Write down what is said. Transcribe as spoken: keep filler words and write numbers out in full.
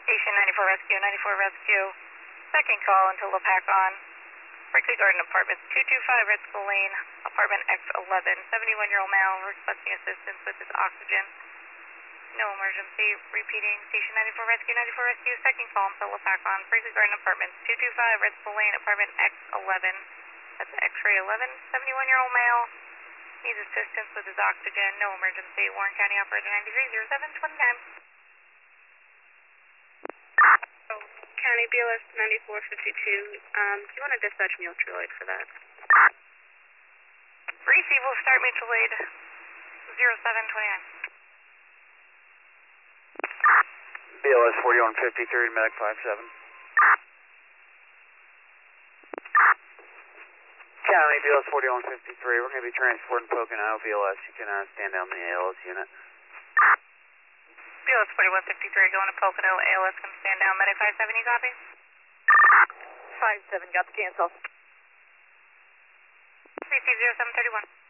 Station ninety-four Rescue, ninety-four Rescue. Second call until La Pac on. Berkeley Garden Apartments, two two five Red Skull Lane, apartment X eleven. seventy-one-year-old male requesting assistance with his oxygen. No emergency. Repeating. Station ninety-four Rescue, ninety-four Rescue. Second call until La Pac on. Berkeley Garden Apartments, two two five Red Skull Lane, apartment X eleven. That's X-ray eleven. seventy-one-year-old male needs assistance with his oxygen. No emergency. Warren County Operator ninety-three oh seven twenty-nine. County B L S ninety-four fifty-two. Um, do you want to dispatch mutual aid for that? Receive will start mutual aid zero seven twenty-nine. B L S forty-one fifty-three, medic five seven. County B L S forty-one fifty-three, we're going to be transporting Pocono. B L S, you can uh, stand down the A L S unit. B L S forty-one fifty-three going to Pocono. A L S can stand down. Medic five seven, you copy? five seven, got the cancel. Receive zero seven thirty-one.